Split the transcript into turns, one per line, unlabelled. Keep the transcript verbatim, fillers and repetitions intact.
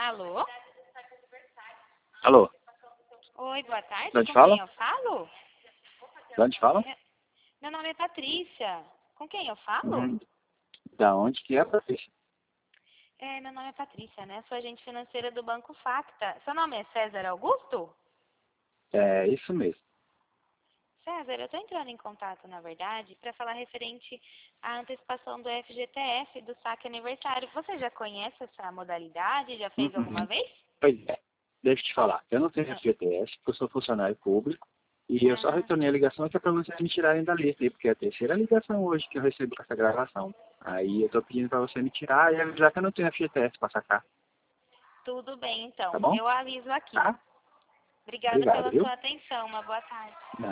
Alô?
Alô?
Oi, boa tarde.
De onde
Com
fala?
quem eu falo?
De onde fala?
É- Meu nome é Patrícia. Com quem eu falo?
Uhum. Da onde que é, Patrícia?
É, meu nome é Patrícia, né? Sou agente financeira do Banco Facta. Seu nome é César Augusto?
É isso mesmo.
César, eu estou entrando em contato, na verdade, para falar referente à antecipação do F G T F, do saque aniversário. Você já conhece essa modalidade? Já fez alguma
Uhum.
vez?
Pois é. Deixa eu te falar. Eu não tenho
Ah,
F G T S, porque eu sou funcionário público. E eu só
ah,
retornei a ligação que é para vocês me tirarem da lista aí, porque é a terceira ligação hoje que eu recebo com essa gravação. Aí eu tô pedindo para você me tirar e avisar que eu não tenho F G T S para sacar.
tudo bem,
Tá
então.
bom?
Eu aviso aqui.
Tá?
Obrigada
Obrigado,
pela
viu?
sua atenção. Uma boa tarde.